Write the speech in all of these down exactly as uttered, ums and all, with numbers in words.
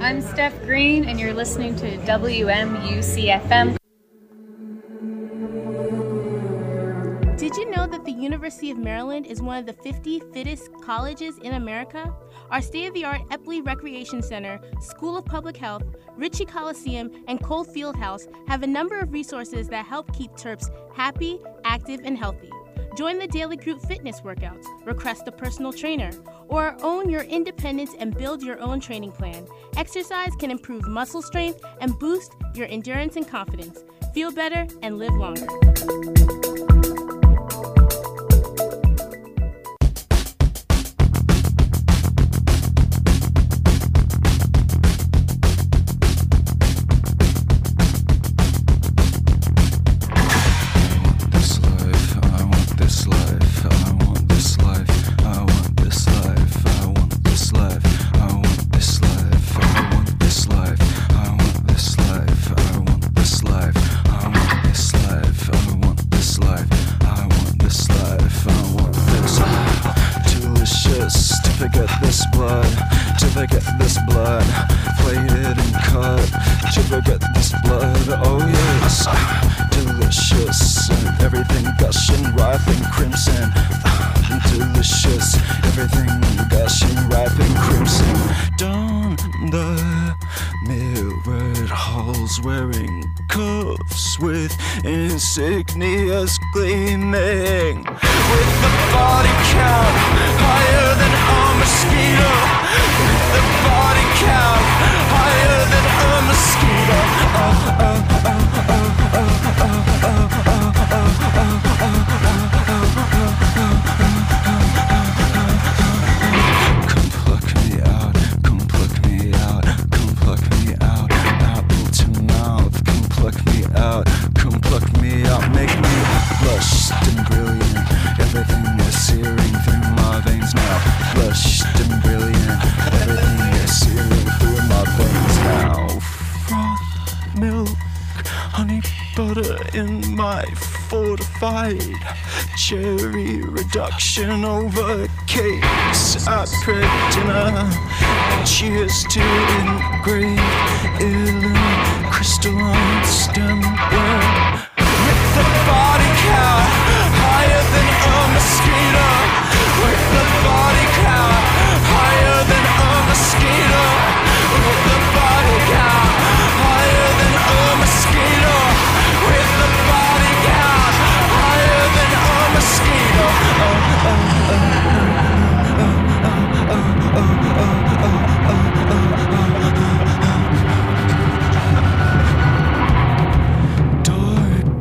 I'm Steph Green, and you're listening to W M U C F M. Did you know that the University of Maryland is one of the fifty fittest colleges in America? Our state-of-the-art Epley Recreation Center, School of Public Health, Ritchie Coliseum, and Cole Fieldhouse have a number of resources that help keep Terps happy, active, and healthy. Join the daily group fitness workouts, request a personal trainer, or own your independence and build your own training plan. Exercise can improve muscle strength and boost your endurance and confidence. Feel better and live longer. Insignias gleaming with the body count higher than a mosquito, with the body count higher than a mosquito. Oh, oh, oh, oh, oh, oh, oh, oh, come pluck me out, come pluck me out, come pluck me out, apple to mouth, come pluck me out. Come pluck me out, make me flushed and brilliant. Everything is searing through my veins now. Flushed and brilliant. Everything is searing through my veins now. Froth, milk, honey, butter in my fortified cherry reduction over cakes at pre-dinner. Cheers to engraved illumined crystalline stemware. With the body count higher than a mosquito. With the body count higher than a mosquito. With the body count higher than a mosquito. With the body count higher than a mosquito. Oh, oh, oh, oh, oh, oh, oh, oh, oh, oh, oh, oh. Dark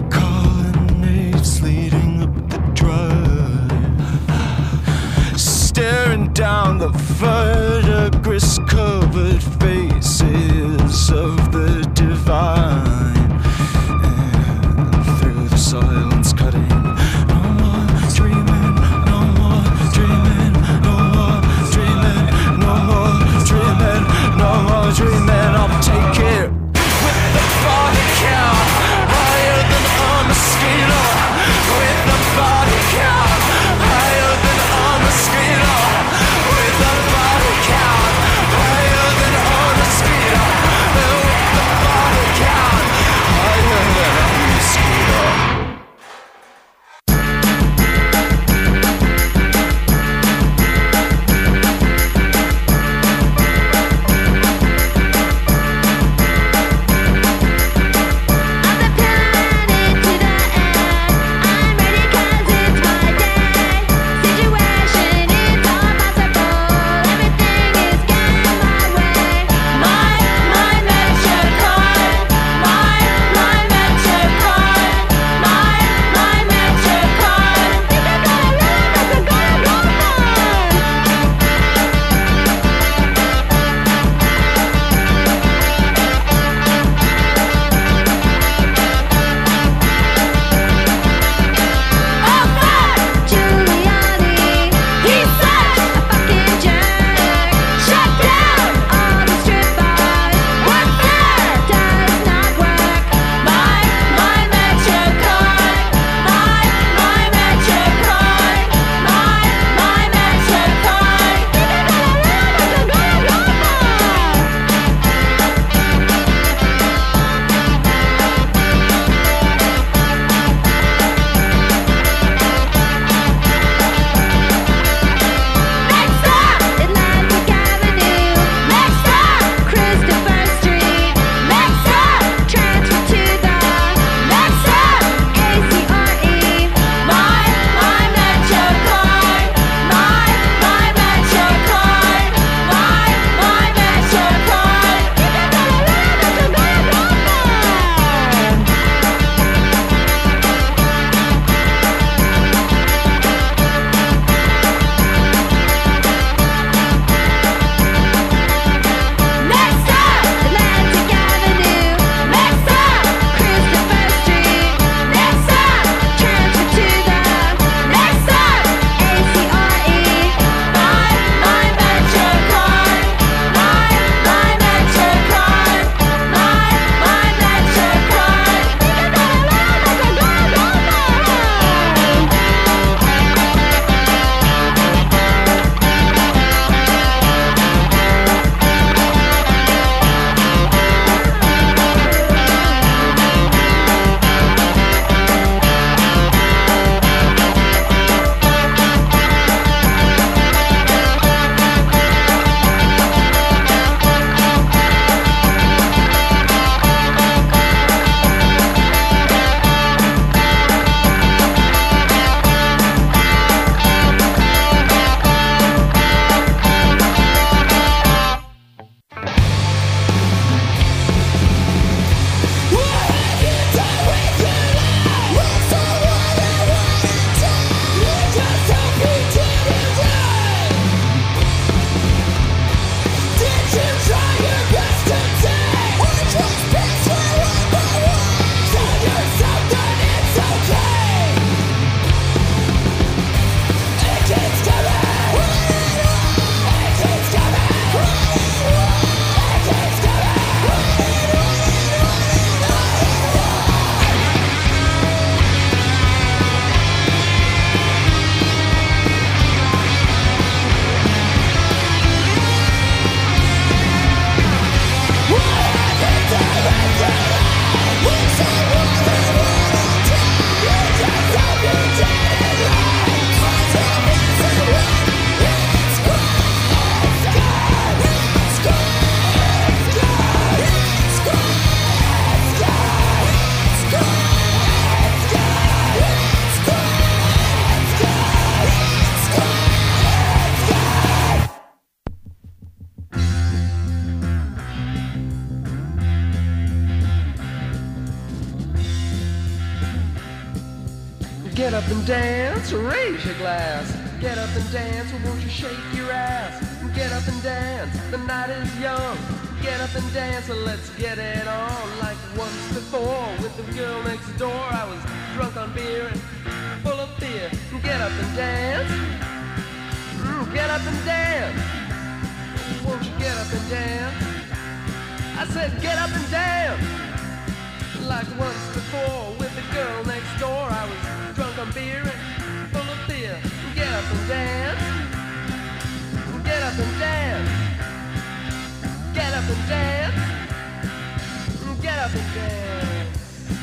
Get up and dance, raise your glass. Get up and dance, won't you shake your ass? Get up and dance, the night is young. Get up and dance, let's get it on. Like once before with the girl next door, I was drunk on beer and full of fear. Get up and dance, mm, get up and dance. Won't you get up and dance? I said get up and dance. Like once before with the girl next door, I was drunk on beer and full of fear. Get up and dance. Get up and dance. Get up and dance. Get up and dance.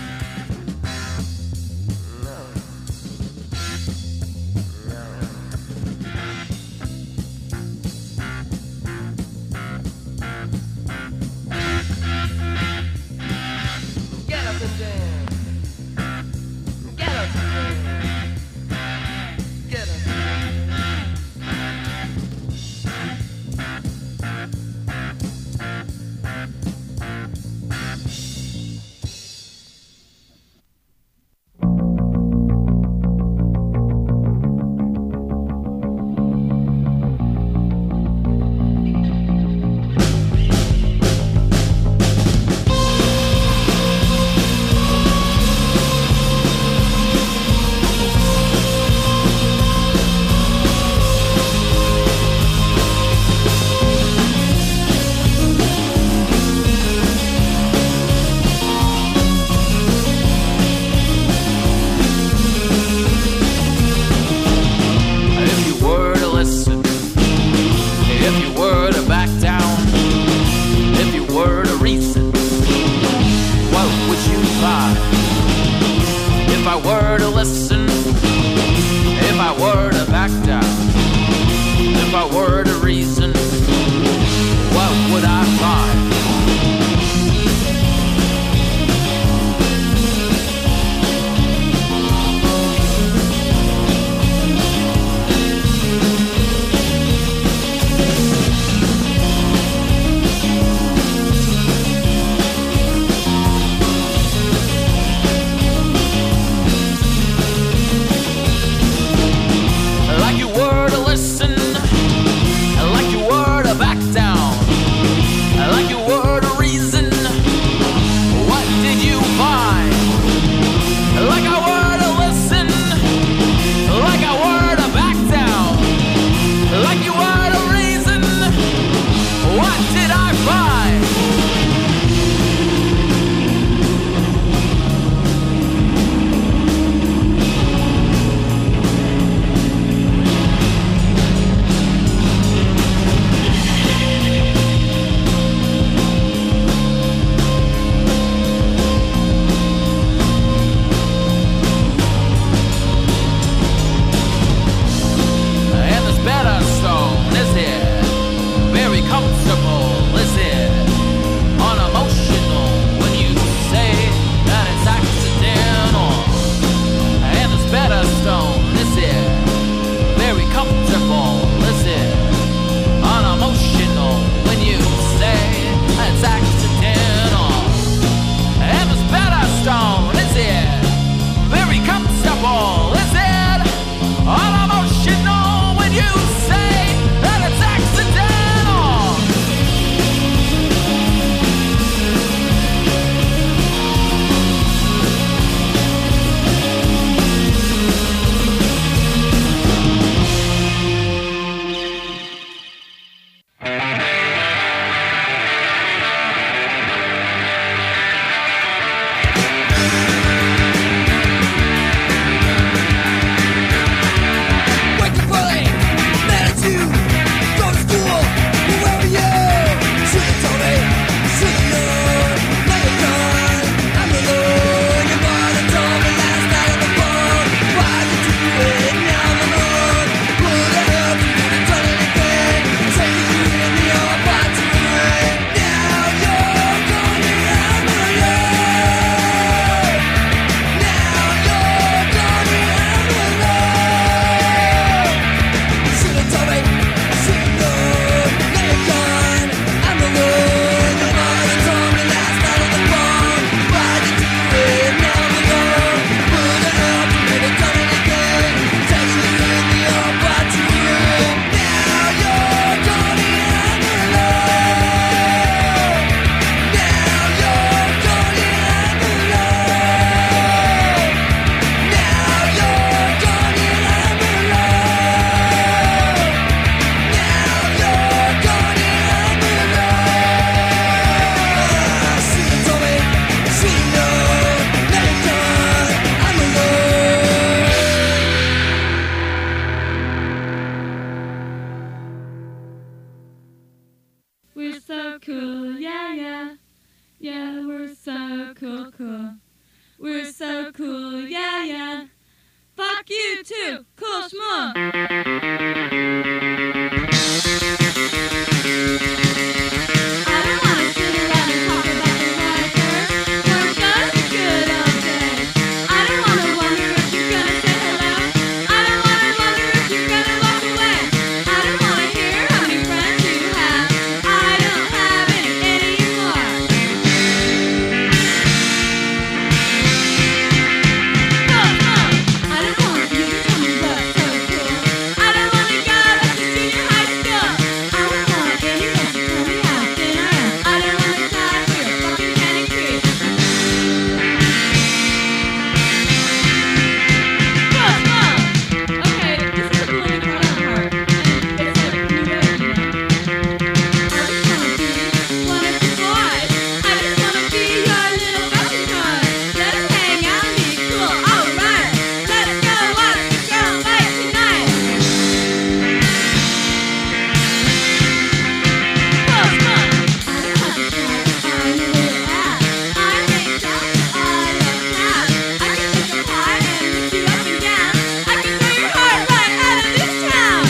No. No. Get up and dance. Get up and dance. Get up. so cool, yeah, yeah. Yeah, we're so cool, cool. We're so cool, yeah, yeah. Fuck you too, cool schmuck. I don't wanna sit around and talk about the weather. Weren't those the good old days? I don't wanna wonder if you're gonna say hello. I don't wanna wonder if you're gonna walk away. I don't wanna hear how many friends you have. I don't have any anymore. Cool schmuck. I don't want you to tell me what's so cool. I don't wanna go back to junior high school. I don't want any rest to tell me how thin I am. I don't wanna die for your fucking candy cream. Cool schmuck. Okay, this is the pulling the crowd part, and it's like new wave, you know. I just wanna be one of the boys. I just wanna be your little fashion toy. Let us hang out and be cool, alright. Let's go watch the girl fight tonight. Cool schmuck. I don't have to try to find a little ass. I make jokes, I love cats. I can take a pie and lift you up and down. I can throw your heart right out of this town.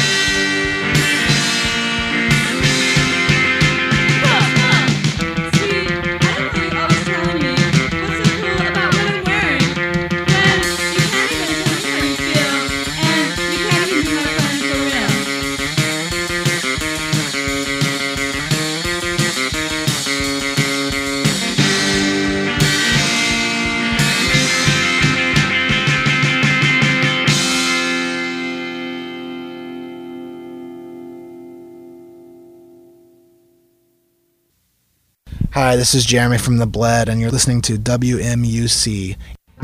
Cool schmuck. See, I don't know you always telling me what's so cool about what I'm wearing. Then you can't even tell me how you feel, and you can't even be my friend for real. Hi, this is Jeremy from The Bled, and you're listening to W M U C.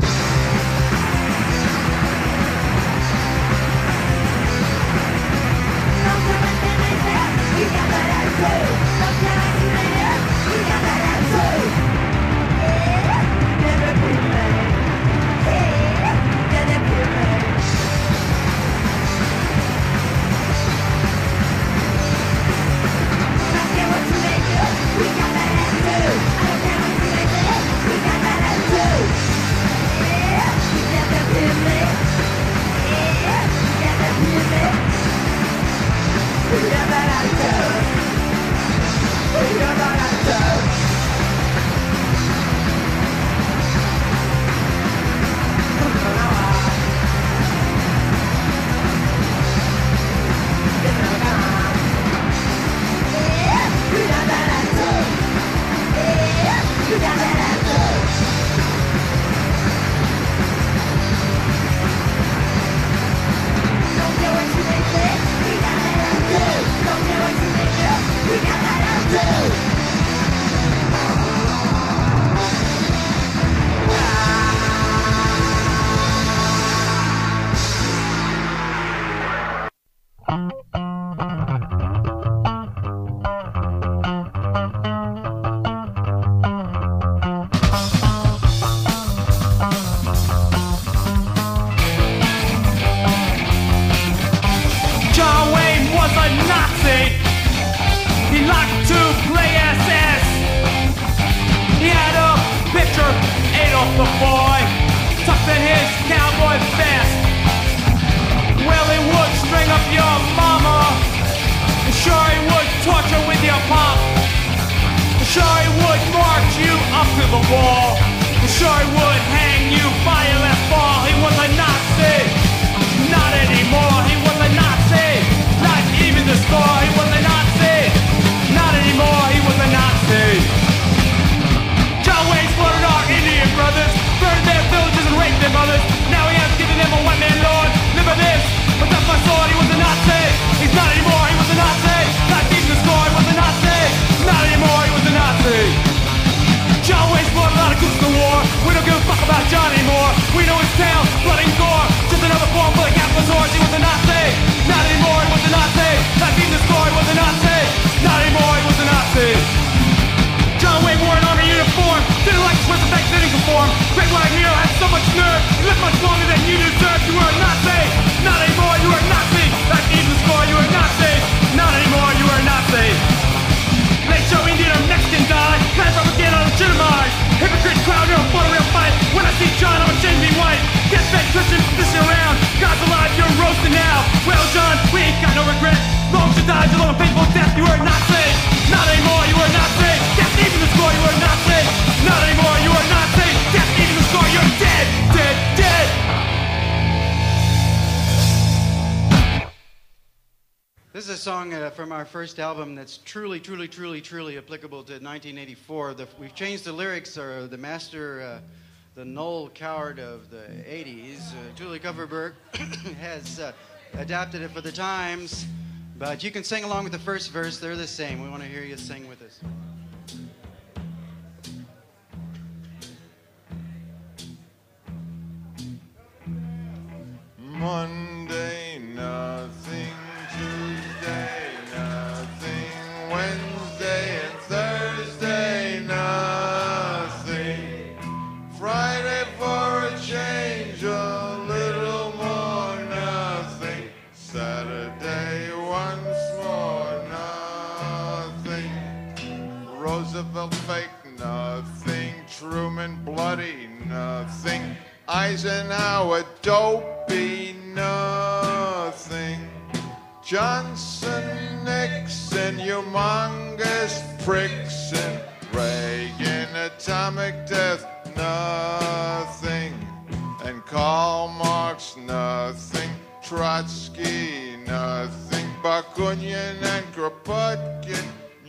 John Wayne was a Nazi. He liked to play S S. He had a picture of Adolf the boy tucked in his cowboy vest. Well, he would string up your mama. And sure, he would torture with your pop. And sure, he would march you up to the wall. And sure, he would hang you by your left ball. He was a Nazi. Not anymore. He was a Nazi. Not even the score. He was a Nazi. Not anymore. He was a Nazi. John Wayne slaughtered our Indian brothers, burned their villages and raped their mothers. Now he has given them a one-man lord. Remember this, but that's my sword. He was a Nazi. He's not anymore. He was a Nazi. Not even the score. He was a Nazi. Not anymore. He was a Nazi. John Wayne fought a lot of coups in the war. We don't give a devotion. We ain't got no regret. Long to die, a long painful death. You were not saved. Not anymore, you were not saved. Death even the score, you were not saved. Not anymore, you are not saved. Death even the score, you're dead, dead, dead. This is a song uh, from our first album that's truly, truly, truly, truly applicable to nineteen eighty-four. The, we've changed the lyrics, or the master, uh, the Noel Coward of the eighties, uh, Julie Coverberg, has uh, adapted it for the times. But you can sing along with the first verse. They're the same. We want to hear you sing with us. Monday, nothing. Tuesday, nothing. Wednesday and Thursday, nothing. Friday for a change, a little more, nothing. Saturday, once more, nothing. Roosevelt fake, nothing. Truman bloody, nothing. Eisenhower dopey, nothing. Johnson, Nixon, humongous pricks, and Reagan, atomic death, nothing. And Karl Marx, nothing. Trotsky, nothing. Bakunin and Kropotkin,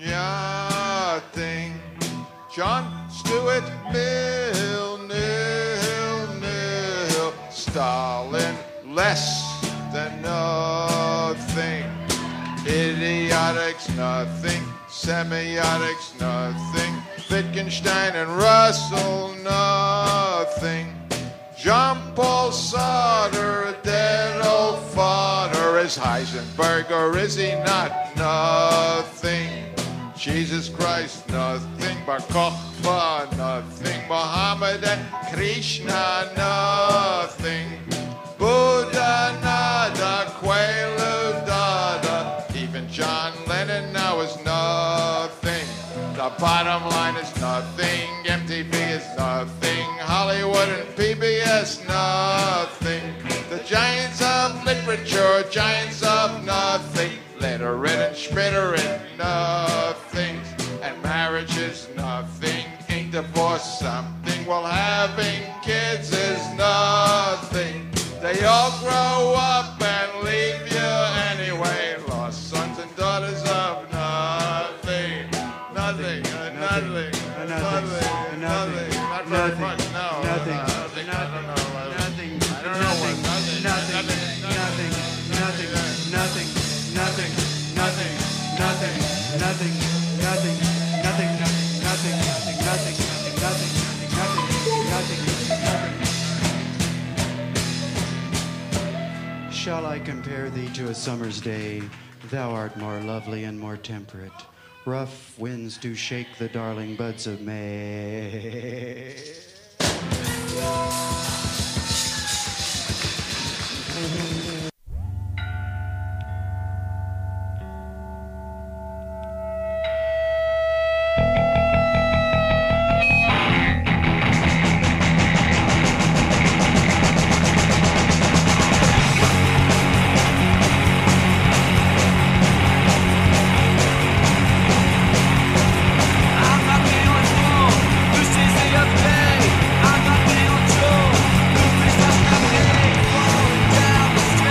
nothing. John Stuart Mill, nil, nil. Stalin, less than nothing. Idiotics, nothing. Semiotics, nothing. Wittgenstein and Russell, nothing. Jean-Paul Sartre, a dead old fodder. Is Heisenberg or is he not? Nothing. Jesus Christ, nothing. Bar Kokhba, nothing. Muhammad and Krishna, nothing. Buddha, nada. Quaalude, dada. Even John Lennon now is nothing. The bottom line is nothing. M T V is nothing. Hollywood and P B S, nothing. The giants of literature, giants of nothing. Literate and schmittering, nothing. And marriage is nothing. Ain't divorce something? Well, having kids is nothing. They all grow up and leave you anyway. Lost sons and daughters of nothing. Nothing, nothing, nothing, nothing, nothing. Not very much, no. Nothing, nothing, I don't know. Nothing, I don't know what nothing, nothing, nothing, nothing, nothing, nothing, nothing, nothing, nothing, nothing, nothing, nothing, nothing, nothing, nothing, nothing, nothing, nothing. Shall I compare thee to a summer's day? Thou art more lovely and more temperate. Rough winds do shake the darling buds of May. I'm not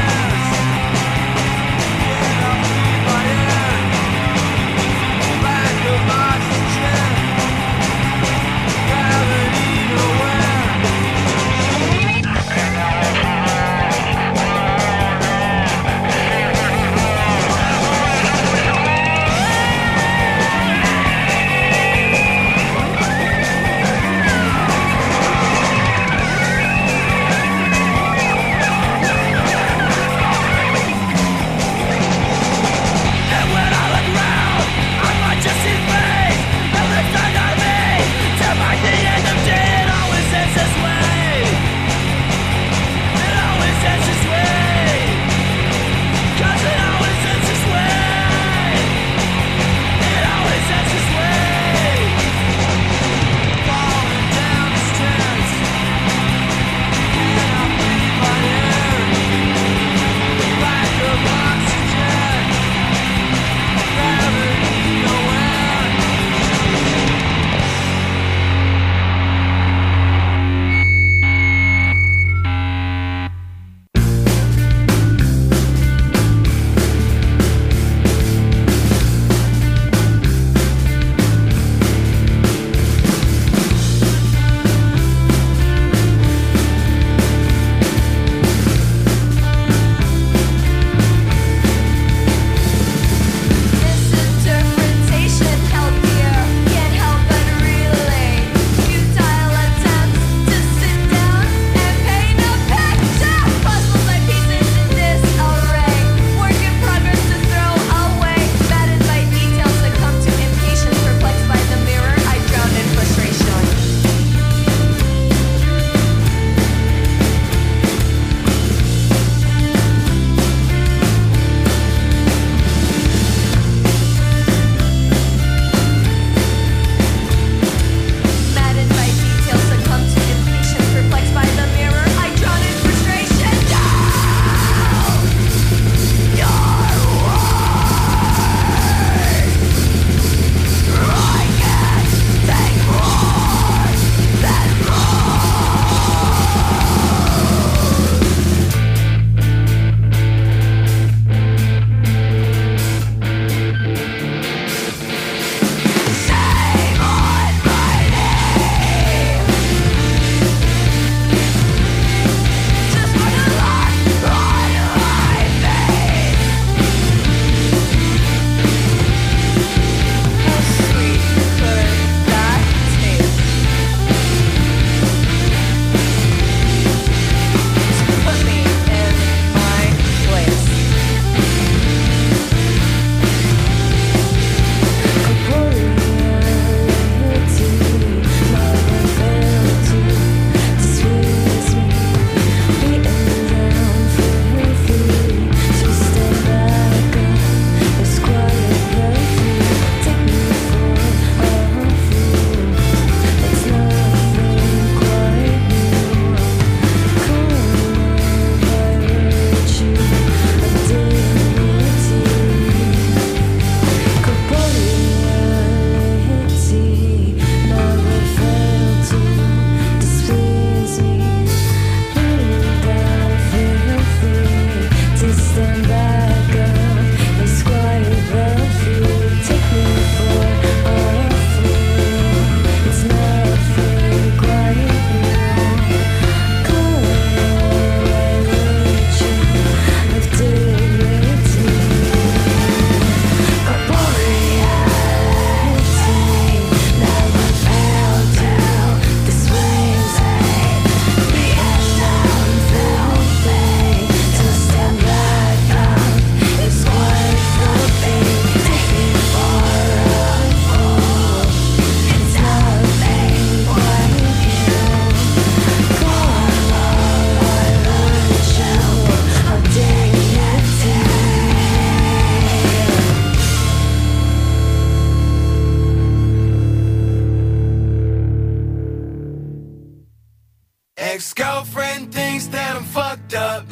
ex-girlfriend thinks that I'm fucked up.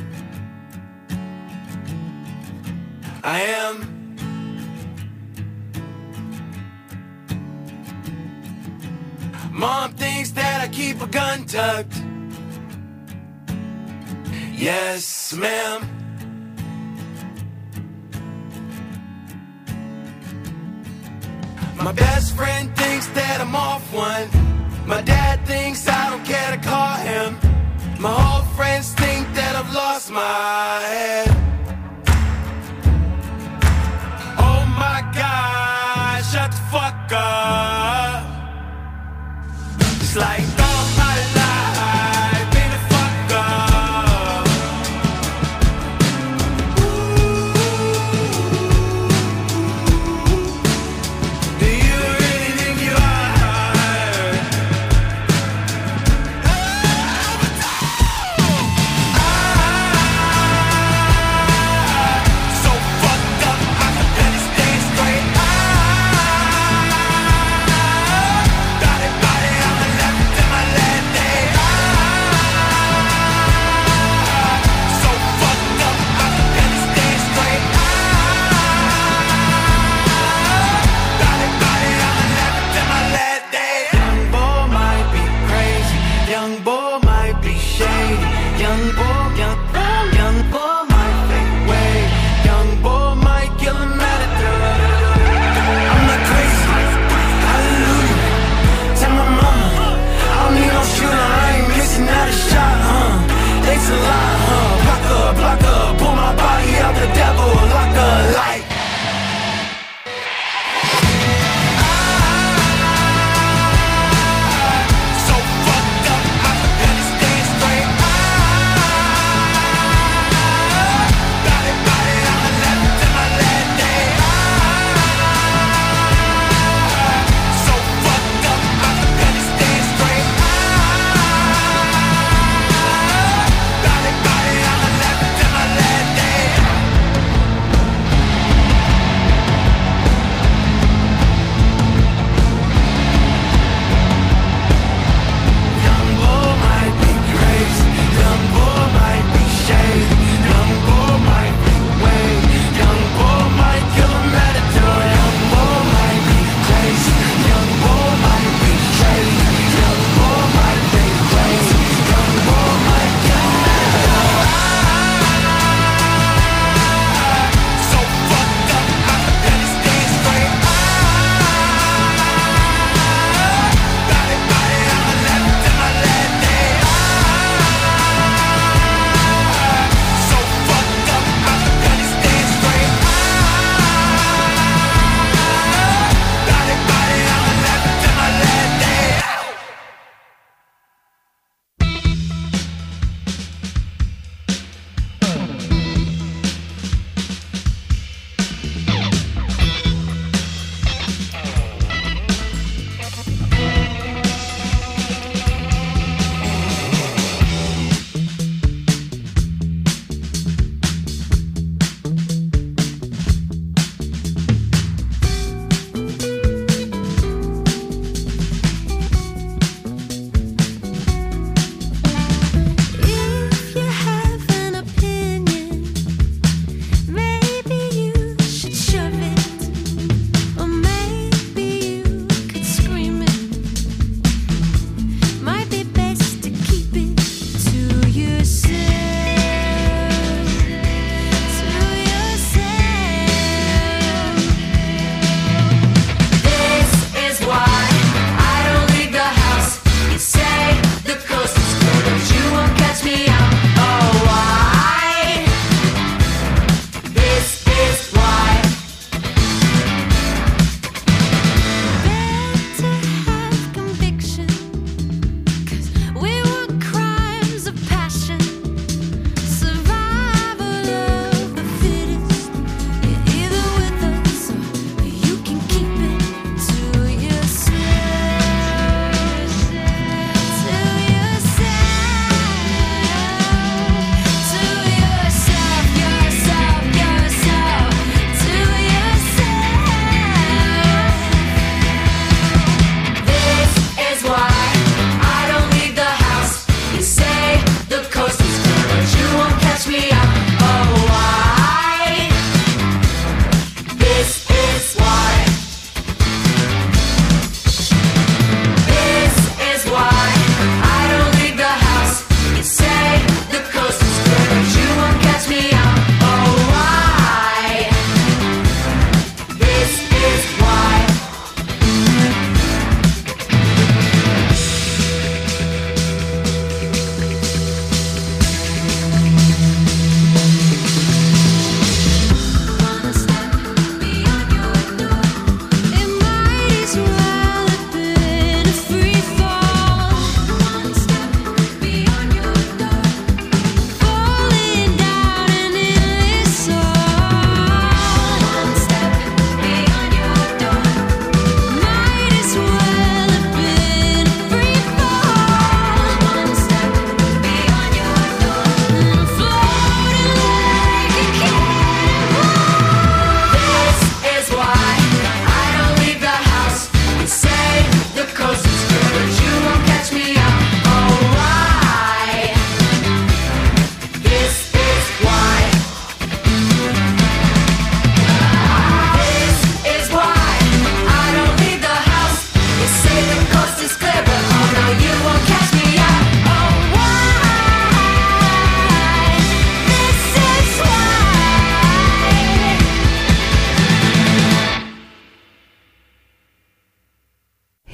I am. Mom thinks that I keep a gun tucked. Yes, ma'am. My best friend thinks that I'm off one. My dad thinks I don't care to call him. My old friends think that I've lost my head. Oh my God, shut the fuck up. It's like all my life been a fuck up. Do you really think you are? So fucked up, I can barely stand straight. Got it, got it on the left and my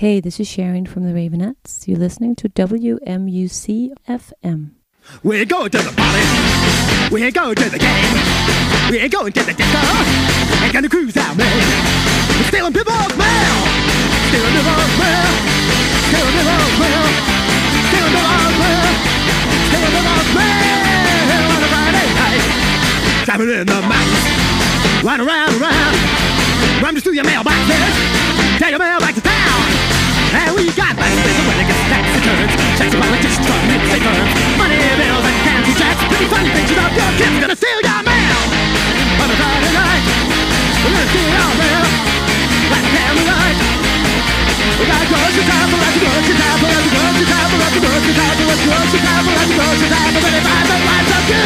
Hey, this is Sharon from the Ravenettes. You're listening to W M U C F M. We're going to the party. We're going to the game. We're going to the disco. We're gonna cruise out, man. We're stealing people's mail. Stealing people's mail. Stealing people's mail. Stealing people's mail. Stealing people's mail on a Friday night. Driving in the mountains. Run around, around. Run just through your mailboxes. Take your mail back to town. And we got money, when it gets tax returns. Checks the politicians from mid-state firms. Money bills and fancy checks. Pretty funny pictures of your kids gonna steal your mail. On a Friday night, we're gonna steal your mail. Like a family night. We got grocery time, we'll have to grocery time, we'll have to grocery time, we'll have to grocery time, we'll have to grocery time, we'll have to grocery time, we'll have to find the lives of you.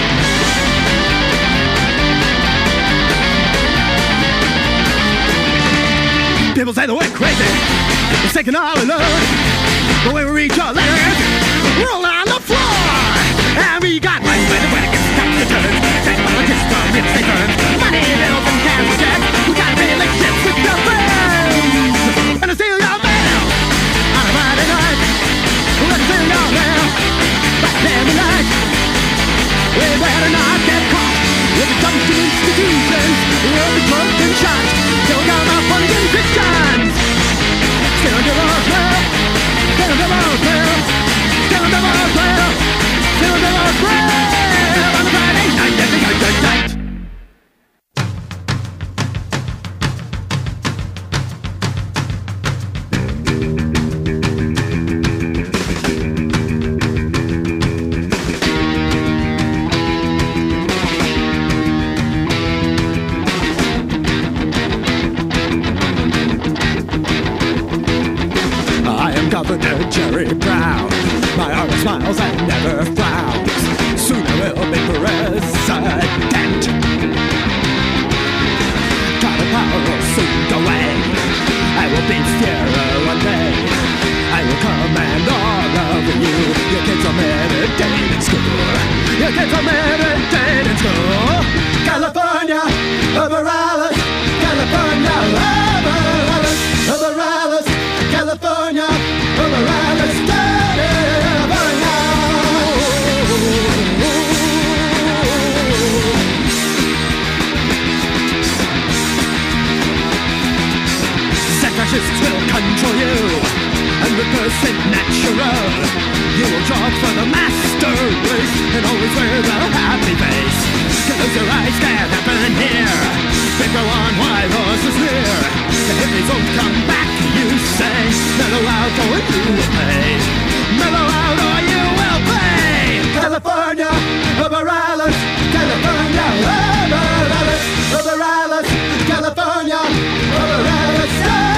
People say that we're crazy, we're taking all alone. But when we reach our letters, we're all on the floor. And we got money when the weather gets tax returns. Take politics from mid-state firms. Money, bills, and cancer checks. We got relationships with your friends. And I steal your mail on a Friday night. We're gonna steal your mail by family night. We better not get caught. We'll be dumped to institutions. We'll be drugged and shot. Still got my funny and Christians. Still under our mail. Still under our mail. Still under our mail. Still under our mail. On a Friday night, every night, night, night. Governor Jerry Brown, my heart smiles and never frowns. Soon I will be president. Got a power soon away. I will be Sierra one day. I will command all of you. Your kids are meditating in school. Your kids are meditating in school. California, over Alice. California, over Alice. Over Alice. California. Fascists will control you and reverse it natural. You will draw for the master race and always wear the happy face. Cause your eyes can't happen here. They go on while horses near. The hippies won't come back, you say. Mellow out or you will pay. Mellow out or you will pay. California, over Alice. California, over Alice. Over Alice. California, over Alice.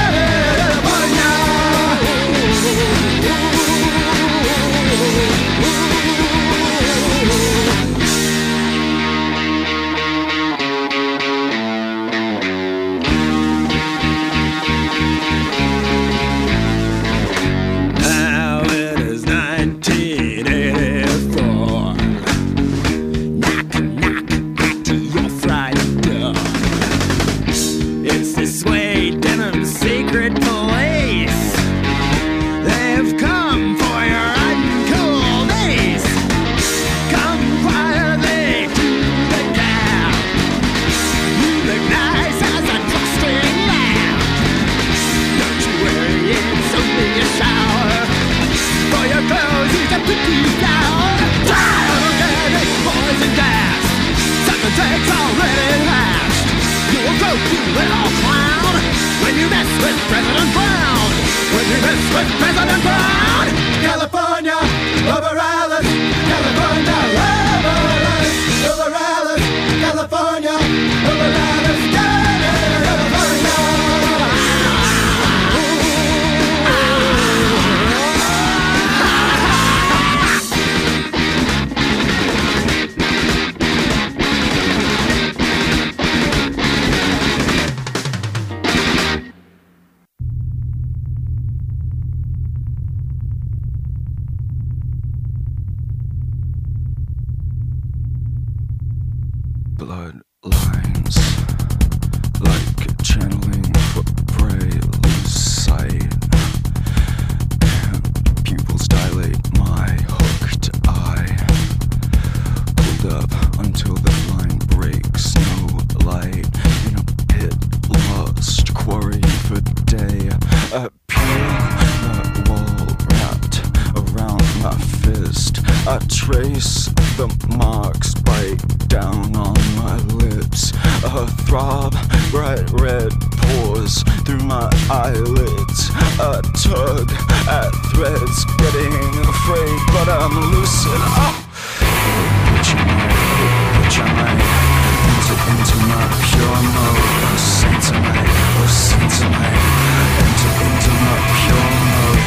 blood lines, like channeling for prey, lose sight. A peel the wall wrapped around my fist. I trace the marks right down on my lips. A throb, bright red pours through my eyelids. A tug at threads, getting afraid, but I'm lucid. Oh! Which am I? Which am I? Enter into my pure mode. Oh, saints am I? Oh, saints am I? Enter into my pure mode.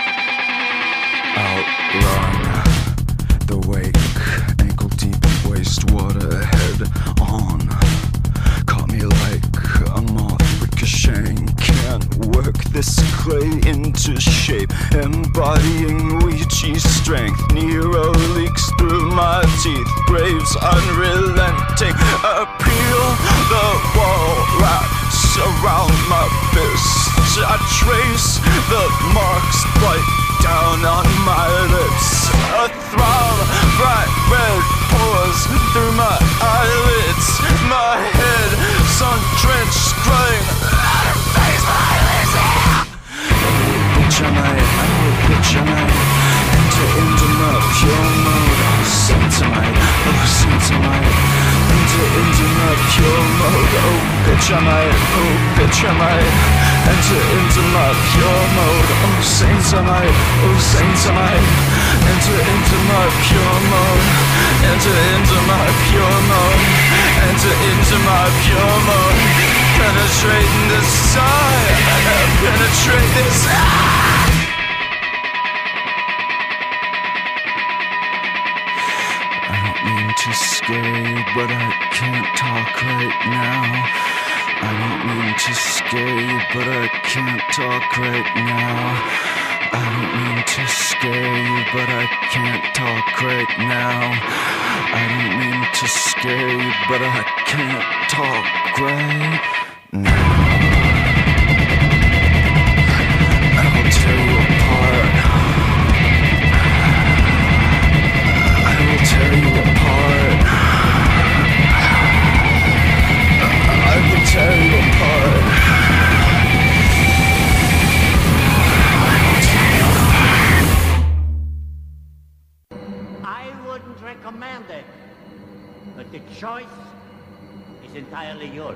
Outrun the wake, ankle deep wastewater, head on. Caught me like a moth ricocheting. Can't work this clay into shape, embodying Ouija's strength. Nero leaks through my teeth, braves unrelenting. Appeal the wall wraps around my fists. I trace the marks right down on my lips. A throb, bright red pours through my eyelids. My head sunk, drenched, crying out of face, but I listen. Bitch am I, oh bitch am I? Enter into my pure mode. Oh saints am I, oh saints am I? Enter into my pure mode. Oh bitch am I, oh bitch am I? Enter into my pure mode. Oh saints am I, oh saints am I? Enter into my pure mode. Enter into my pure mode. Enter into my pure mode. Penetrating the side. Penetrate this. Ah! I don't mean to scare you, but I can't talk right now. I don't mean to scare you, but I can't talk right now. I don't mean to scare you, but I can't talk right now. I don't mean to scare you, but I can't talk right now. I will tear you apart. I will tear you apart. I will tear you apart. I wouldn't recommend it, but the choice is entirely yours.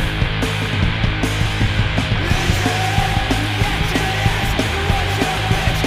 Listen, yes, yes, what you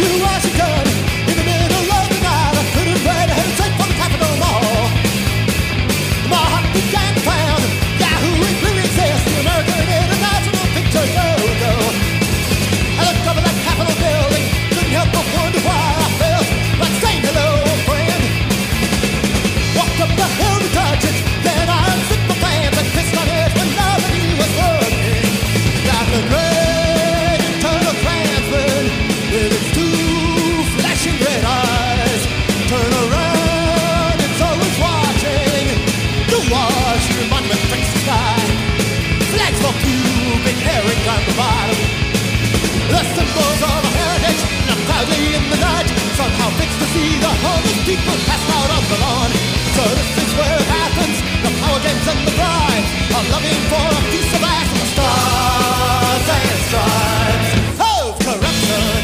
to Washington in the middle of the night. I couldn't wait to head straight for the Capitol Mall. My heart began to pound. Yahoo, it really exists. The American International Picture Logo. I looked over that Capitol building, couldn't help but wonder why I felt like saying hello, friend. Walked up the hill to touch it, then I unzipped my pants and kissed on it when nobody was looking. Like a great internal transfer with its two flashing red eyes. Turn around, it's always watching. The Washington Monument breaks the sky. Flags for Cuban herring on the bottom. The symbols of a heritage, now proudly in the night. Somehow fixed to see the homeless people passed out on the lawn. So this is where it happens, the power games and the bribes are loving for a piece of ass with the stars and stripes of corruption.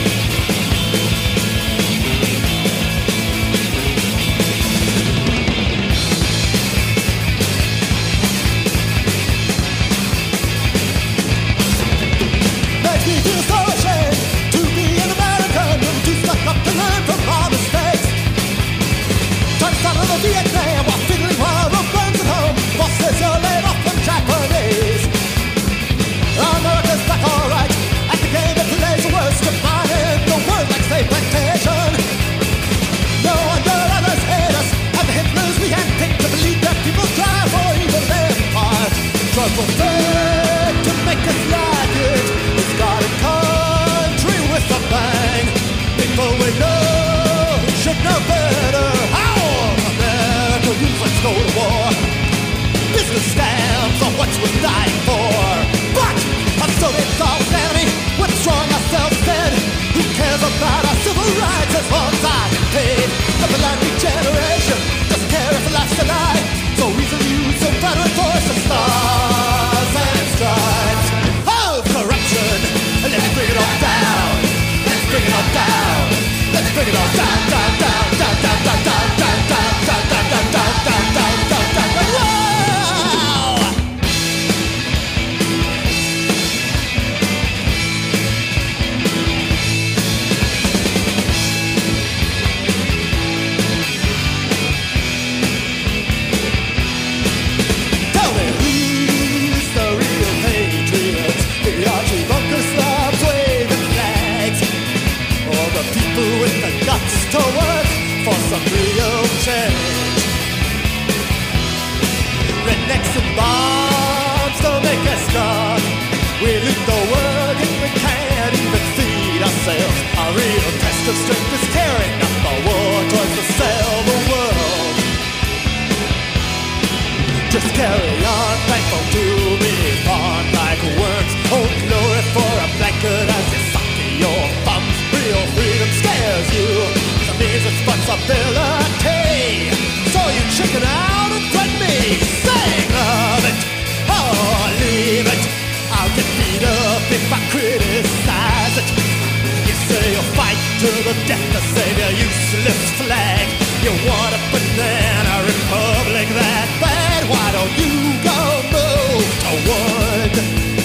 Makes me feel so ashamed to be an American and too stuck up to learn from our mistakes. Trying to start another Vietnam while fiddling while the burns at home. Boss says you're laid off from Japanese. America's back alright at the game that plays the worst defining the world like slave plantation. No wonder others hate us and the Hitlers we handpicked to believe that people cry for evil empire. Trouble fate to make us like it. It's got a country with a bang. People we know should know better. How America useless go to war. Business scams are what's worth dying for. But a Soviet South enemy with strong ourselves dead. Who cares about our civil rights as long as I get paid? The millennial generation doesn't care if it lasts a lie. So easily use some veteran force of stars and stripes of corruption. Let's bring it all down. Let's bring it all down. Let's bring it all down, down, down, down, down, down, down, down, down, down, down, down, down, down, down, down, down, down. Wow! Tell me who's the real patriots? The Archie Bunker slobs waving flags, or the people with the guts to work for some real change? Rednecks and bombs don't make us strong. We loot the world and we can't even feed ourselves. Our real test of strength is carrying up the war towards the sell the world. Just carry on, thankful to be born like worms. Hold glory for a blanket as you suck to your thumbs. Real freedom scares you, it means responsibility. So you chicken out and threaten me. Sing of it, or leave it. I'll get beat up if I criticize it. You say you'll fight to the death to save your useless flag. You want a banana republic that bad? Why don't you go move to wood?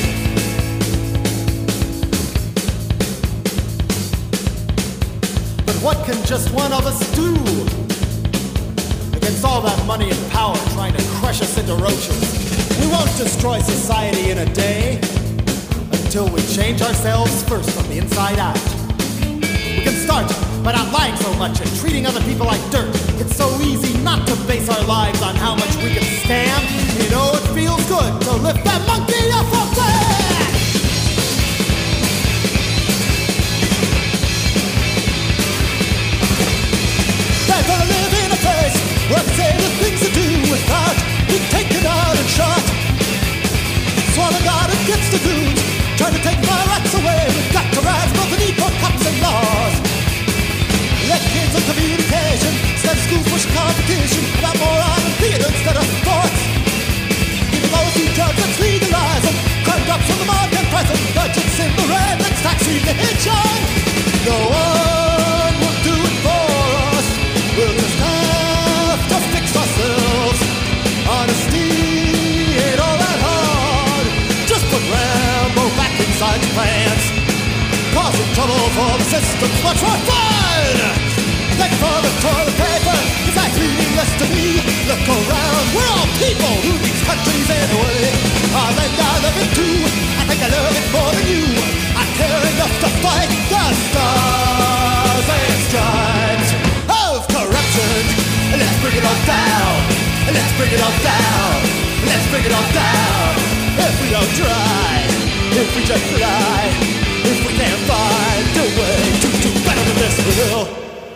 But what can just one of us do against all that money and power trying to crush us into roaches? We won't destroy society in a day until we change ourselves first from the inside out. We can start by not lying so much and treating other people like dirt. It's so easy not to base our lives on how much we can stand. You know it feels good to lift that monkey off our back. They're gonna live in a place where they say the things to do without being taken out and shot. Sworn to God against the goons trying to take my rights away. We've got to rise above the need for cops and laws. Let kids on communication instead of schools push competition about moron and theater instead of sports. Even those who drugs, let's legalize them. Crime drops from the market present. Budgets in the red, let's tax religion. No one will do it for us. We'll just have to fix ourselves. Honesty ain't all that hard. Just put Rambo back inside your pants. Causing trouble all for the system's much more fun. Thank you for the toilet paper, it's like cleaning less to me. Look around, we're all people who these countries anyway. Our land I love it too, I think I love it more than you. I care enough to fight the stars and stripes of corruption. Let's bring it on down, let's bring it on down, let's bring it on down. If we don't try, if we just fly, if we can't find a way to do better than this, will.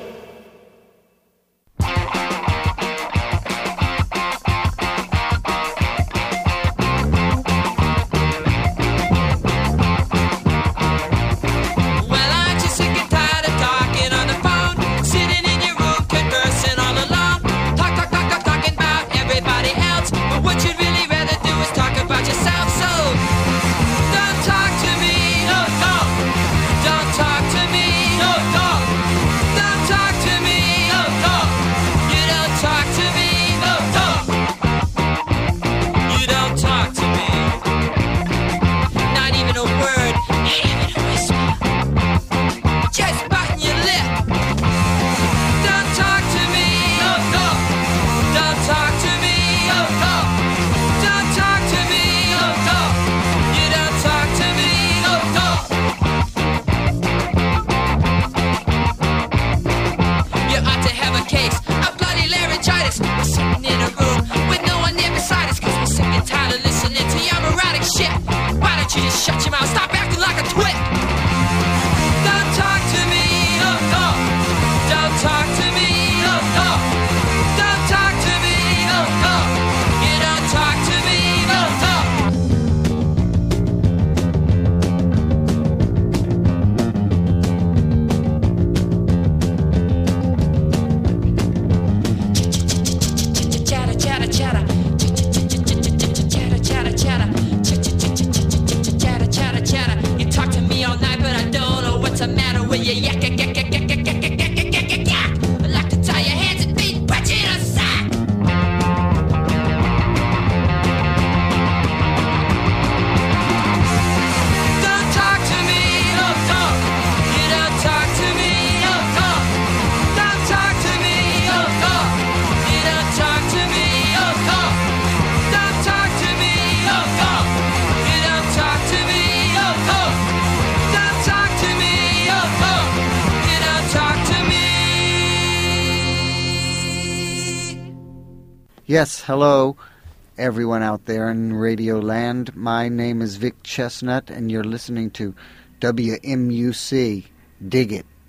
Yes, hello, everyone out there in Radio Land. My name is Vic Chestnut, and you're listening to W M U C. Dig it.